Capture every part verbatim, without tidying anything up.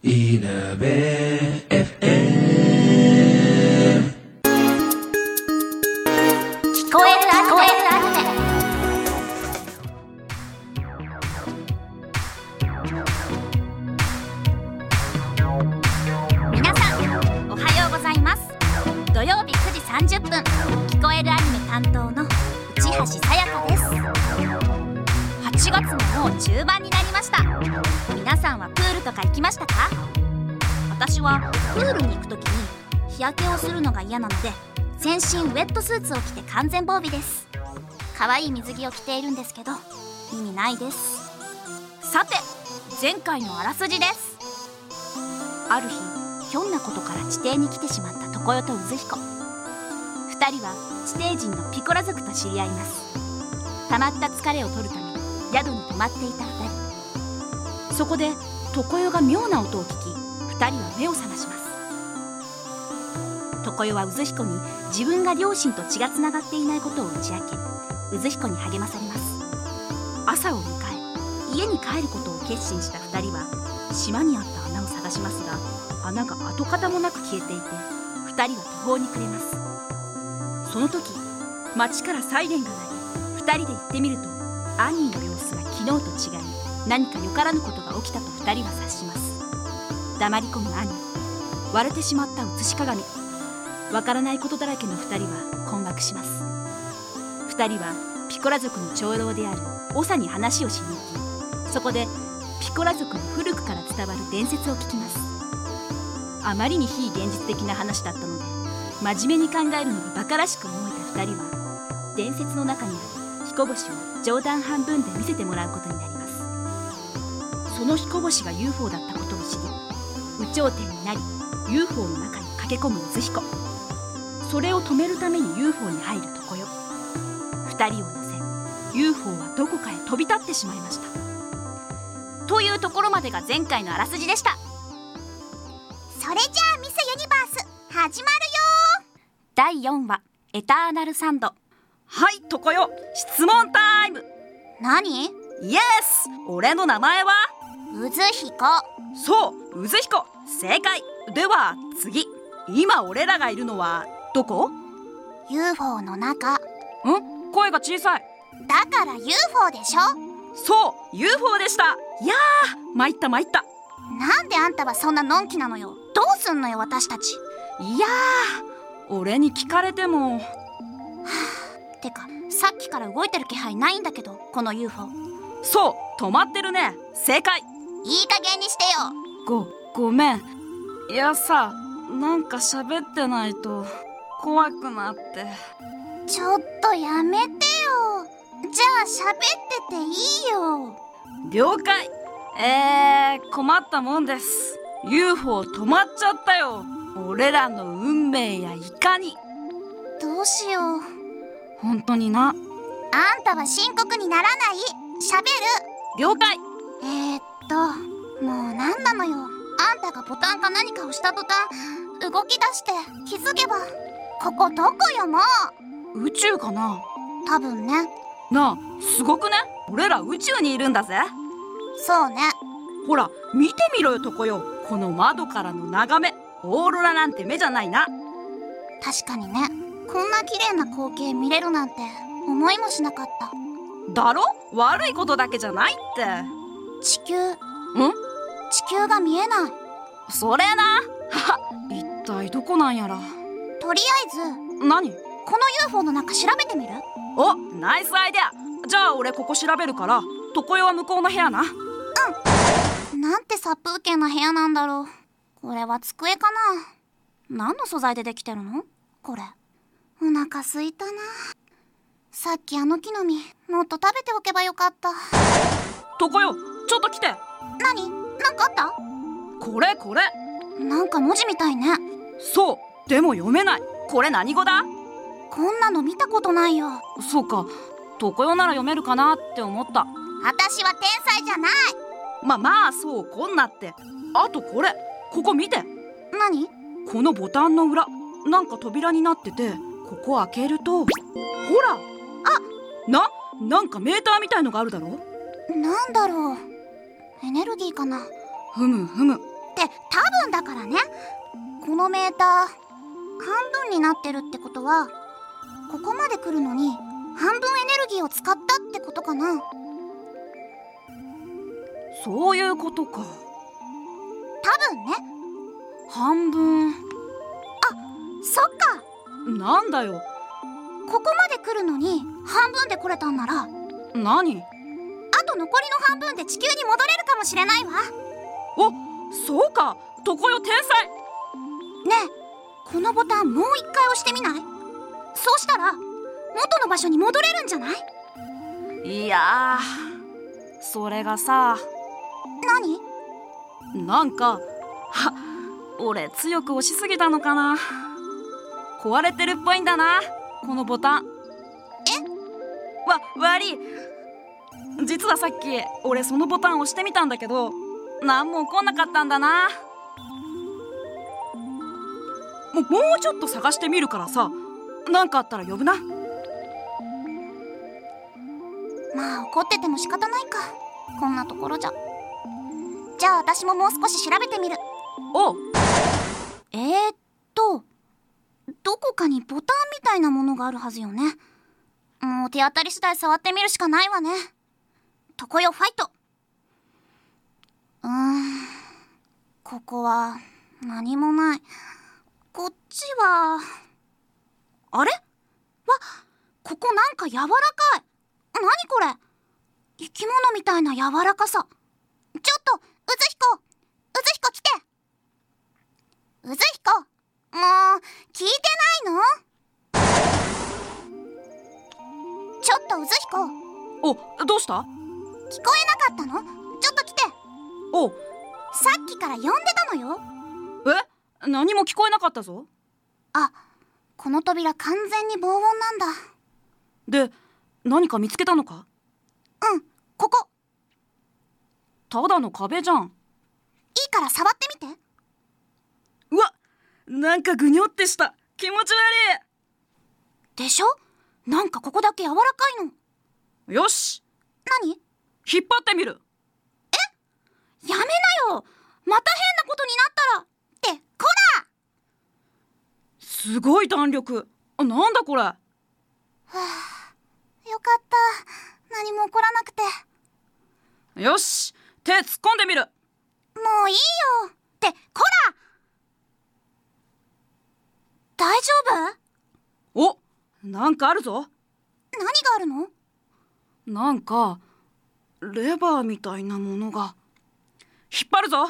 いなべ エフエム聞こえる聞こえるアニメ。皆さんおはようございます。土曜日くじさんじゅっぷん、聞こえるアニメ担当の内橋さやかです。はちがつももう中盤になりました。皆さんはプールとか行きましたか？私はプールに行くときに日焼けをするのが嫌なので、全身ウェットスーツを着て完全防備です。可愛い水着を着ているんですけど意味ないです。さて、前回のあらすじです。ある日、ひょんなことから地底に来てしまった常世と渦彦。ふたりは地底人のピコラ族と知り合います。溜まった疲れを取るため宿に泊まっていたふたり。そこで常世が妙な音を聞き、ふたりは目を覚まします。常世は渦彦に自分が両親と血がつながっていないことを打ち明け、渦彦に励まされます。朝を迎え、家に帰ることを決心したふたりは島にあった穴を探しますが、穴が跡形もなく消えていて、ふたりは途方に暮れます。その時、町からサイレンが鳴り、ふたりで行ってみると、アニーの様子が昨日と違い、何かよからぬことが起きたとふたりは察します。黙り込むアニー、割れてしまった写し鏡、わからないことだらけのふたりは困惑します。ふたりはピコラ族の長老である長に話をしに行き、そこでピコラ族の古くから伝わる伝説を聞きます。あまりに非現実的な話だったので、真面目に考えるのが馬鹿らしく思えたふたりは、伝説の中にある彦星を冗談半分で見せてもらうことになります。その彦星が ユーフォー だったことを知り、有頂天になり ユーフォー の中に駆け込む渦彦。それを止めるために ユーフォー に入る常世。ふたりを乗せ ユーフォー はどこかへ飛び立ってしまいました。というところまでが前回のあらすじでした。 それじゃあミスユニバース始まるよ。 だいよんわ、エターナルサンド。 はい、常世、質問タイム。 何？ イエス。俺の名前は渦彦。 そう、渦彦、正解。では次、今俺らがいるのはどこ？ ユーフォー の中。 ん？声が小さい。 だから ユーフォー でしょ。 そう、 ユーフォー でした。いやー、参った参った。 なんであんたはそんなのんきなのよ。どうすんのよ私たち。 いやー、俺に聞かれても。はぁ、てかさっきから動いてる気配ないんだけど、この ユーフォー。 そう、止まってるね。正解。 いい加減にしてよ。 ご、ごめん。いやさ、なんか喋ってないと怖くなって。 ちょっとやめてよ。じゃあ喋ってていいよ。 了解。えー、困ったもんです。 ユーフォー 止まっちゃったよ。俺らの運命やいかに。 どうしよう。 本当にな。 あんたは深刻にならない。喋る。 了解。 えー、っともうなんなのよ。あんたがボタンか何かをした途端動き出して気づけば、ここどこよもう。 宇宙かな。 多分ね。 なあ、すごくね。俺ら宇宙にいるんだぜ。 そうね。 ほら見てみろよ常世、この窓からの眺め。オーロラなんて目じゃないな。 確かにね。こんな綺麗な光景見れるなんて思いもしなかった。 だろ？悪いことだけじゃないって。 地球。ん？地球が見えない。 それな。はっ、一体どこなんやら。 とりあえず何？ この ユーフォー の中調べてみる？ お、ナイスアイデア。じゃあ俺ここ調べるから、常世は向こうの部屋な。 うん。なんて殺風景な部屋なんだろう。これは机かな。何の素材でできてるのこれ。お腹すいたな。さっきあの木の実もっと食べておけばよかった。 常世、ちょっと来て。 何？なんかあった？ これこれ。 なんか文字みたいね。 そう、でも読めない。これ何語だ？ こんなの見たことないよ。 そうか、常世なら読めるかなって思った。 私は天才じゃない。 ま、まあそうこんなって。あとこれ、ここ見て。 何？ このボタンの裏、なんか扉になってて、ここ開けると、ほら。 あ、 な、なんかメーターみたいのがあるだろ。 なんだろう。エネルギーかな。 ふむふむ、 って多分だからね。このメーター半分になってるってことは、ここまで来るのに半分エネルギーを使ったってことかな。 そういうことか。 多分ね。 半分。 そっか。 なんだよ。 ここまで来るのに半分で来れたんなら、 何？ あと残りの半分で地球に戻れるかもしれないわ。 お、そうか。常世天才。 ねえ、このボタンもう一回押してみない？そうしたら元の場所に戻れるんじゃない？ いやー、それがさ。 何？ なんか、は、俺強く押しすぎたのかな。壊れてるっぽいんだな、このボタン。え？わ、悪い。実はさっき俺そのボタン押してみたんだけど、何も起こんなかったんだな。も, もうちょっと探してみるからさ、なんかあったら呼ぶな。 まあ怒ってても仕方ないか、こんなところじゃ。じゃあ私ももう少し調べてみる。 おう。 えーっとどこかにボタンみたいなものがあるはずよね。もう手当たり次第触ってみるしかないわね。常世ファイト。うーん、ここは何もない。こっちは、あれ？わ、ここなんか柔らかい。何これ？生き物みたいな柔らかさ。ちょっと、うずひこ、うずひこ来て。うずひこ、もう聞いてないの？ちょっとうずひこ。 お、どうした？ 聞こえなかったの？ちょっと来て。 お、 さっきから呼んでたのよ。 え？何も聞こえなかったぞ。 あ、この扉完全に防音なんだ。 で、何か見つけたのか？ うん、ここ。 ただの壁じゃん。 いいから触ってみて。 うわ、なんかぐにょってした。気持ち悪い。でしょ？なんかここだけ柔らかいの。 よし。 何？ 引っ張ってみる。 え？やめなよ。また変なことになったら。ってこら！ すごい弾力。なんだこれ。はあ、よかった。何も起こらなくて。 よし、手突っ込んでみる。 もういいよ。ってこら！大丈夫？お、なんかあるぞ。 何があるの？ なんかレバーみたいなものが。引っ張るぞ。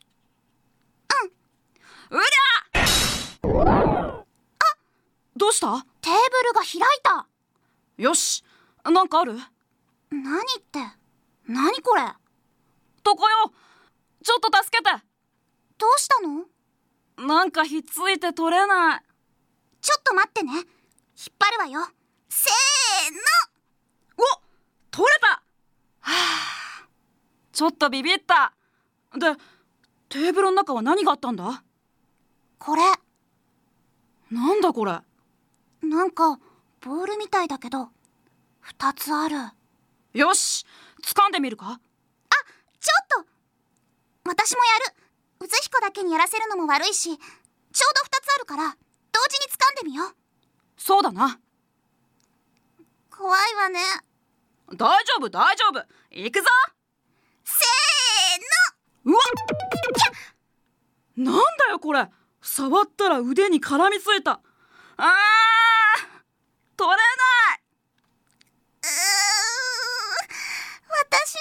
うん。うりゃ！あ！どうした？ テーブルが開いた。 よし、なんかある？ 何って、何これ？ 常世、ちょっと助けて。 どうしたの？ なんかひっついて取れない。 ちょっと待ってね。引っ張るわよ。せーの。お、取れた。はあ、ちょっとビビった。で、テーブルの中は何があったんだ？ これ。 なんだこれ？ なんかボールみたいだけど二つある。 よし、掴んでみるか？あ、 ちょっと私もやる。うずひこだけにやらせるのも悪いし、ちょうど二つあるから同時に掴んでみよう。 そうだな。 怖いわね。 大丈夫大丈夫、行くぞ。 せーの。うわっ、なんだよこれ。触ったら腕に絡みついた。あー、取れない。 うー、私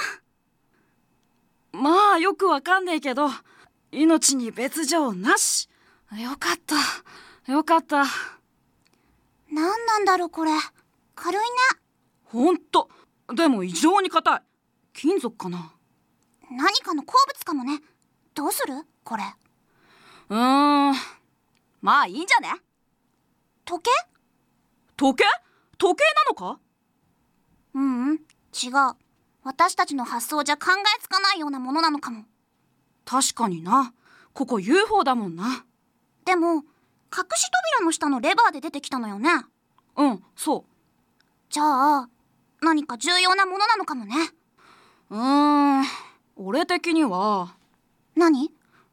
のも。 まあよくわかんねえけど、命に別状なし。よかったよかった。 何なんだろうこれ。軽いね。 ほんと。でも異常に硬い。金属かな？ 何かの鉱物かもね。どうするこれ？ うーん、まあいいんじゃね？ 時計？ 時計？時計なのか？ ううん、違う。私たちの発想じゃ考えつかないようなものなのかも。 確かにな。ここ ユーフォー だもんな。 でも隠し扉の下のレバーで出てきたのよね。 うん、そう。 じゃあ何か重要なものなのかもね。 うーん、俺的には。 何？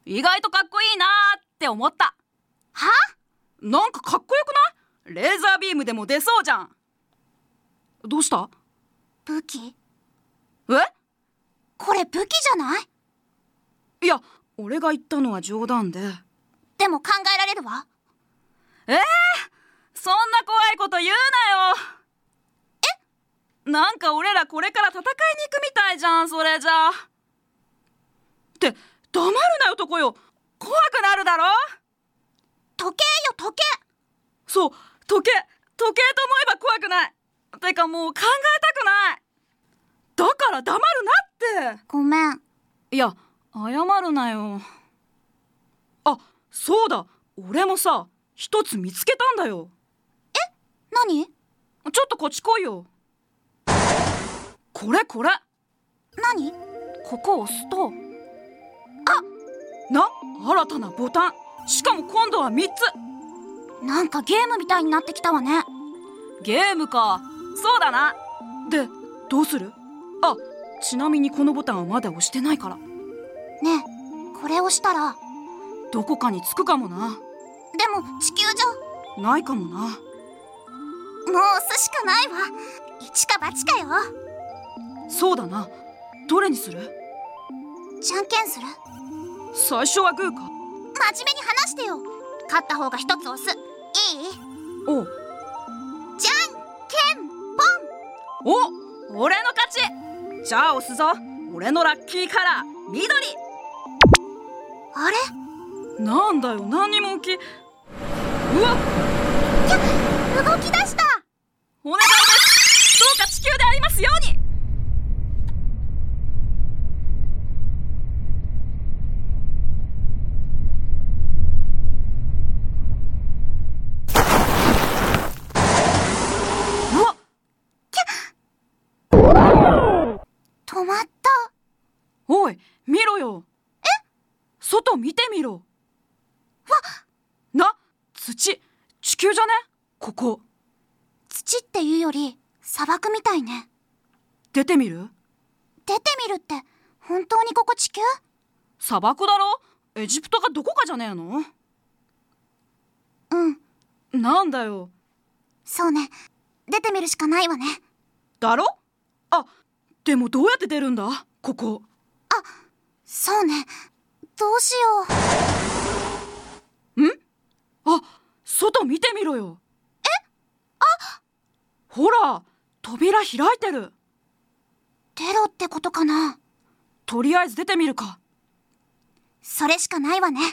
意外とかっこいいなーって思った。 は？ なんかかっこよくない？レーザービームでも出そうじゃん。どうした？ 武器？ え？ これ武器じゃない？ いや、俺が言ったのは冗談で。 でも考えられるわ。 えー、そんな怖いこと言うなよ。え？なんか俺らこれから戦いに行くみたいじゃん、それじゃ。って黙るなよ、とこよ。怖くなるだろ。 時計よ、時計。 そう、時計時計と思えば怖くない。てかもう考えたくない。だから黙るなって。 ごめん。 いや、謝るなよ。あ、そうだ、俺もさ、一つ見つけたんだよ。 え？何？ ちょっとこっち来いよ。これこれ。 何？ ここ押すと、あ、な、新たなボタン。しかも今度はみっつ。 なんかゲームみたいになってきたわね。 ゲームか。そうだな。で、どうする？あ、ちなみにこのボタンはまだ押してないから。 ねえ、これ押したらどこかにつくかもな。 でも地球じゃないかもな。 もう押すしかないわ。一か八かよ。 そうだな。どれにする？ じゃんけんする？ 最初はグーか。 真面目に話してよ。勝った方が一つ押す。いい？ おう。 じゃんけんぽん。お、俺の勝ち。じゃあ押すぞ。俺のラッキーカラー緑。 あれ？ なんだよ、何にも起き。うわっ、 や、動き出した。 お願いです。どうか地球でありますように。うわっ、 止まった。 おい、見ろよ。え？外見てみろ。 わっ、 な、土、地球じゃね？ここ。 土っていうより砂漠みたいね。 出てみる？ 出てみるって本当にここ地球？ 砂漠だろ？エジプトがどこかじゃねえの？ うん。 なんだよ。 そうね、出てみるしかないわね。 だろ？あ、でもどうやって出るんだ？ここ。 あ、そうね。どうしよう。ん？あ、外見てみろよ。 え？あ！ ほら、扉開いてる。 出ろってことかな。 とりあえず出てみるか。 それしかないわね。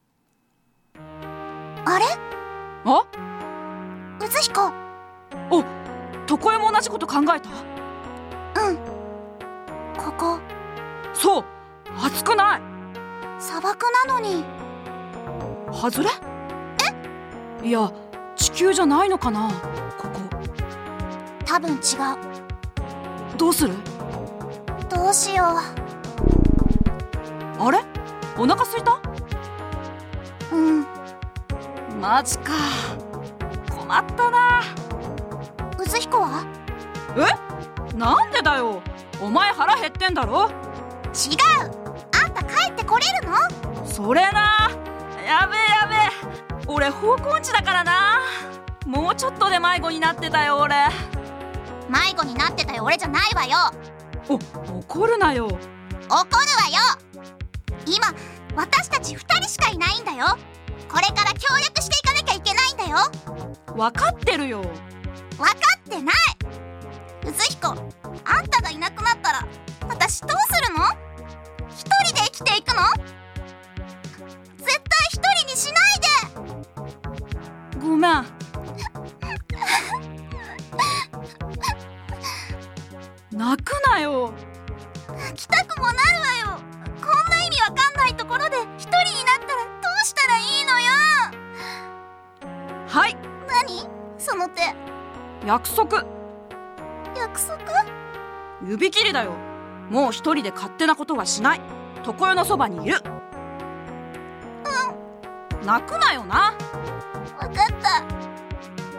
あれ？ あ？ うずひこ。 お、常世も同じこと考えた？ うん。ここ。 そう、暑くない。 砂漠なのに。 外れ？え？いや、地球じゃないのかな、ここ。 多分違う。 どうする？ どうしよう。 あれ？お腹すいた？ うん。 マジか。困ったな。 うずひこは？ え？なんでだよ。お前腹減ってんだろ？ 違う。あんた帰ってこれるの？ それな。やべえやべえ。俺方向音痴だからな。もうちょっとで迷子になってたよ俺。 迷子になってたよ俺じゃないわよ。 お、怒るなよ。 怒るわよ。今私たちふたりしかいないんだよ。これから協力していかなきゃいけないんだよ。 分かってるよ。 分かってない。うずひこ、あんたがいなくなったら私どうするの？一人で生きていくの？絶対一人にしないで。 ごめん。泣くなよ。 泣きたくもなるわよ。こんな意味わかんないところで一人になったらどうしたらいいのよ。 はい。 何？その手。 約束。 約束？ 指切りだよ。もう一人で勝手なことはしない。常世のそばにいる。 うん。 泣くなよな。 わかった。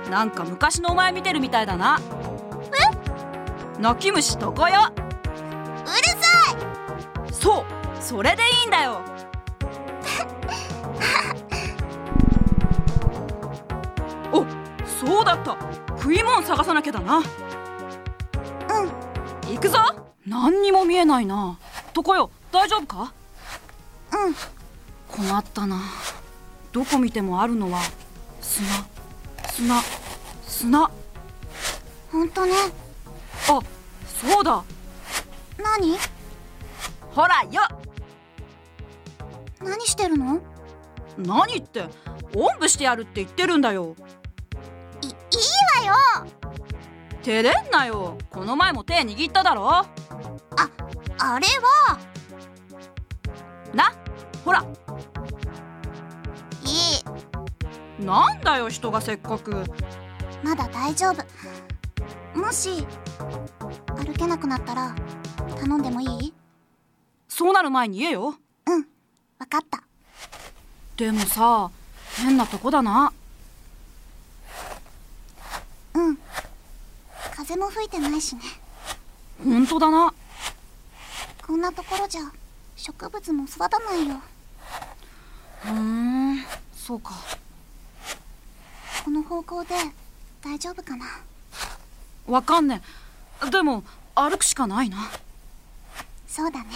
なんか昔のお前見てるみたいだな。 え？ 泣き虫常世。 うるさい。 そう、それでいいんだよ。 食い物探さなきゃだな。 うん。 行くぞ。何にも見えないな。とこよ、大丈夫か？ うん。 困ったな。どこ見てもあるのは砂砂砂。 ほんとね。 あ、そうだ。 何？ ほらよ。 何してるの？ 何って、おんぶしてやるって言ってるんだよ。 い、いいわよ。 照れんなよ。この前も手握っただろ。 あ、あれはな、ほら。 いい。 なんだよ、人がせっかく。 まだ大丈夫。もし歩けなくなったら頼んでもいい？ そうなる前に言えよ。 うん、わかった。 でもさ、変なとこだな。 うん、風も吹いてないしね。 ほんとだな。 こんなところじゃ植物も育たないよ。 ふーん、そうか。 この方向で大丈夫かな？ わかんねえ。でも歩くしかないな。 そうだね。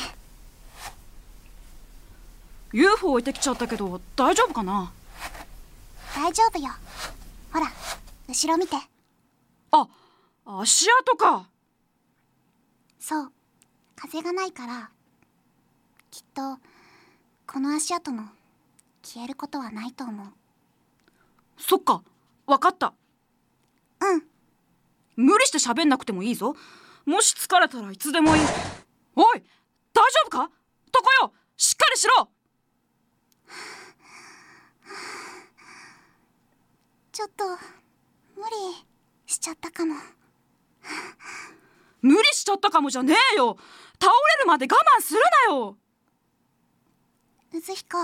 ユーフォー 置いてきちゃったけど大丈夫かな？ 大丈夫よ。ほら、後ろ見て。 あ、足跡か。 そう、風がないからきっとこの足跡も消えることはないと思う。 そっか、わかった。 うん。 無理して喋んなくてもいいぞ。もし疲れたらいつでもいい。おい、大丈夫か？とこよ、しっかりしろ。 ちょっと無理しちゃったかも。 無理しちゃったかもじゃねえよ。倒れるまで我慢するなよ。 うずひこ、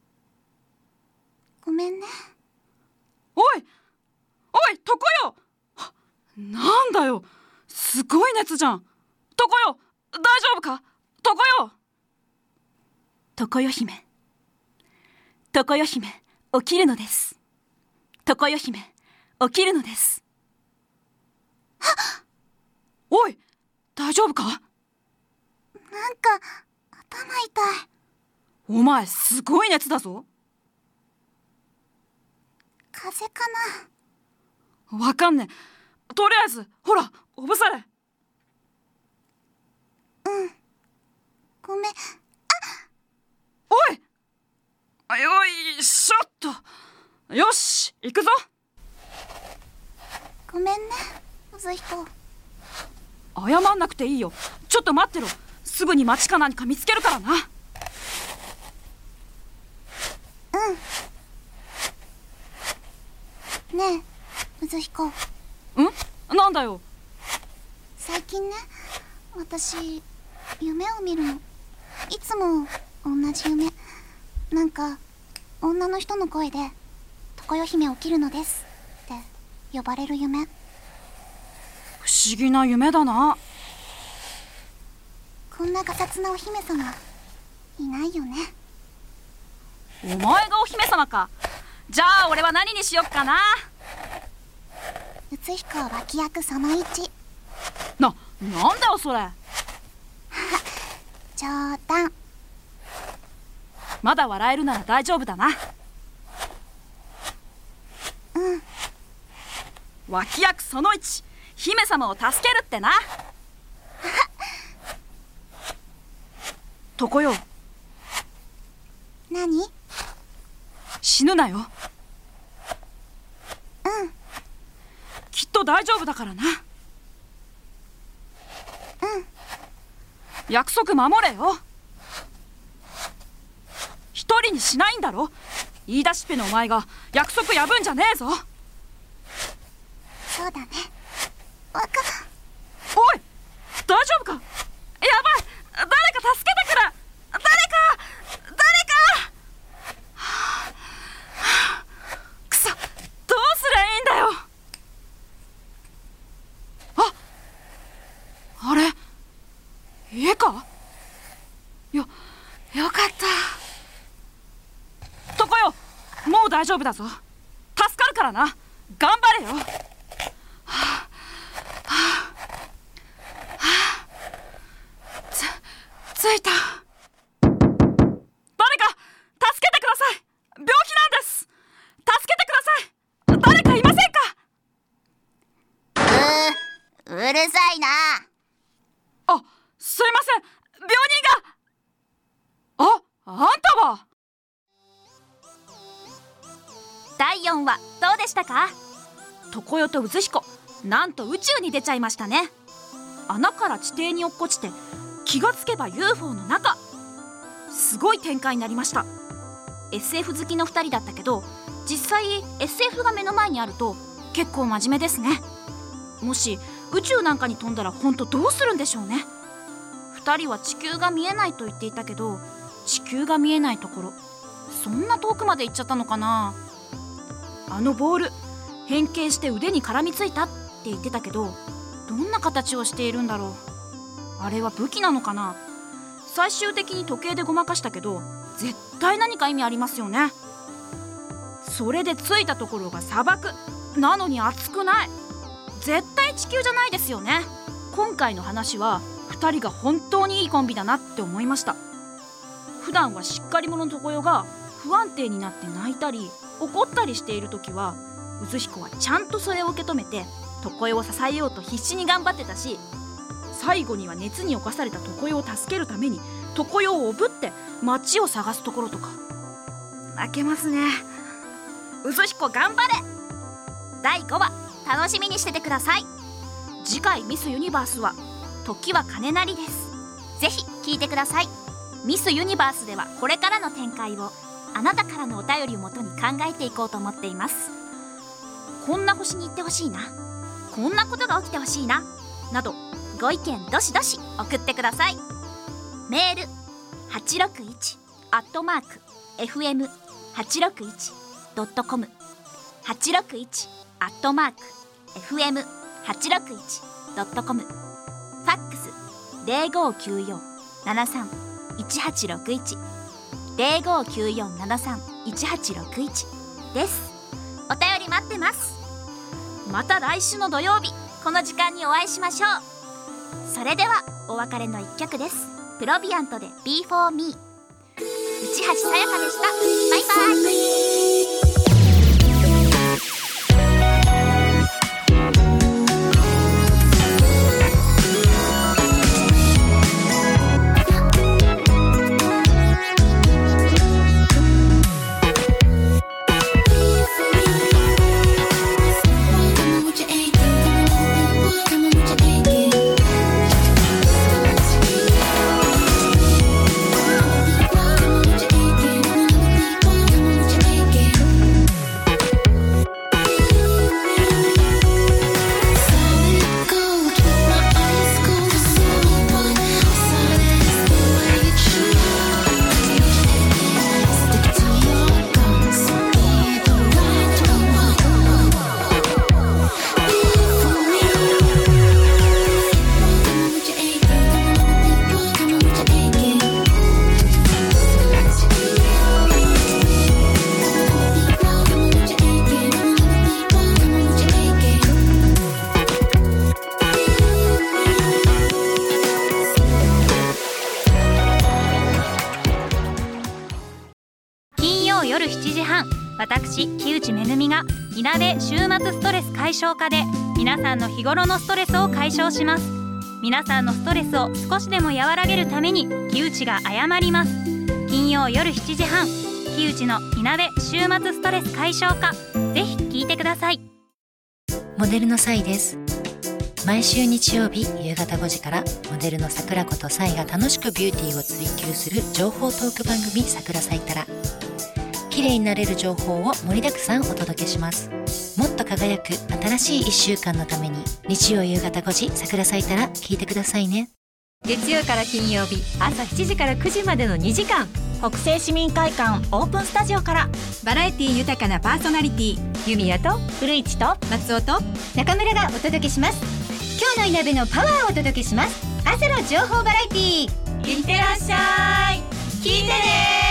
ごめんね。 おいおい、とこよ。なんだよ、すごい熱じゃん。とこよ、大丈夫か？とこよ。とこよ姫、とこよ姫、起きるのです。とこよ姫、起きるのです。おい、大丈夫か？ なんか頭痛い。 お前すごい熱だぞ。 風邪かな？ わかんねえ。とりあえずほら、おぶされ。 うん、ごめん。 おい、よいしょっと。よし、行くぞ。 ごめんね、うずひこ。 謝んなくていいよ。ちょっと待ってろ。すぐに町か何か見つけるからな。 うん。ねえ、うずひこ。 ん？なんだよ。 最近ね、私夢を見るの。いつも同じ夢。なんか女の人の声で「とこよ姫起きるのです」って呼ばれる夢。 不思議な夢だな。 こんなガサツなお姫様いないよね。 お前がお姫様か。じゃあ俺は何にしよっかな。 うつひこ脇役そのいち。 な、なんだよそれ。 冗談。 まだ笑えるなら大丈夫だな。 うん。 脇役そのいち、姫様を助けるってな。とこよ。 何？ 死ぬなよ。 うん。 きっと大丈夫だからな。 うん。 約束守れよ。一人にしないんだろ。言い出しっぺのお前が約束破んじゃねえぞ。 そうだね。わか。 おい、大丈夫か？やばい、誰か助けてくれ。誰か誰か、はあはあ、くそ、どうすりゃいいんだよ。あ、あれ家か？よ、よかった。とこよ、もう大丈夫だぞ。助かるからな。頑張れよ。はあ着いた。誰か助けてください。病気なんです。助けてください。誰かいませんか。 うー、うるさいな。 あ、すいません。病人が。あ、あんたは。 だいよんわどうでしたか？ 常世と渦彦、なんと宇宙に出ちゃいましたね。穴から地底に落っこちて、気がつけば ユーフォー の中。すごい展開になりました。 エスエフ 好きのふたりだったけど、実際 エスエフ が目の前にあると結構真面目ですね。もし宇宙なんかに飛んだら本当どうするんでしょうね。ふたりは地球が見えないと言っていたけど、地球が見えないところ、そんな遠くまで行っちゃったのかな。あのボール、変形して腕に絡みついたって言ってたけど、どんな形をしているんだろう。あれは武器なのかな。最終的に時計でごまかしたけど、絶対何か意味ありますよね。それで着いたところが砂漠なのに暑くない。絶対地球じゃないですよね。今回の話はふたりが本当にいいコンビだなって思いました。普段はしっかり者の常世が不安定になって泣いたり怒ったりしている時は、渦彦はちゃんとそれを受け止めて常世を支えようと必死に頑張ってたし、最後には熱に侵された常世を助けるために常世をおぶって街を探すところとか。泣けますね。渦彦頑張れ。 だいごわ楽しみにしててください。 次回ミスユニバースは時は金なりです。 ぜひ聞いてください。ミスユニバースではこれからの展開をあなたからのお便りをもとに考えていこうと思っています。こんな星に行ってほしいな、こんなことが起きてほしいななど、ご意見どしどし送ってください。メール はちろくいち アットマーク エフエムはちろくいち ドットコム はちろくいち アットマーク エフエムはちろくいち ドットコム、ファックス ゼロごきゅうよん ななさん いちはちろくいち ゼロごきゅうよん ななさん いちはちろくいち です。お便り待ってます。 また来週の土曜日この時間にお会いしましょう。それではお別れの一曲です。プロビアントで Be for Me。 内橋さやかでした。バイバイ。 夜しちじはん、私木内めぐみがいなべ週末ストレス解消課で皆さんの日頃のストレスを解消します。皆さんのストレスを少しでも和らげるために木内が謝ります。金曜夜しちじはん、木内のいなべ週末ストレス解消課、ぜひ聞いてください。 モデルのサイです。毎週日曜日夕方ごじからモデルの桜子とサイが楽しくビューティーを追求する情報トーク番組桜咲いたら、綺麗になれる情報を盛りだくさんお届けします。もっと輝く新しいいっしゅうかんのために日曜夕方ごじ桜咲いたら聞いてくださいね。 月曜から金曜日朝しちじからくじまでのにじかん、 北西市民会館オープンスタジオからバラエティ豊かなパーソナリティ弓矢と古市と松尾と中村がお届けします。今日のいなべのパワーをお届けします。朝の情報バラエティー、 いってらっしゃい、聞いてね。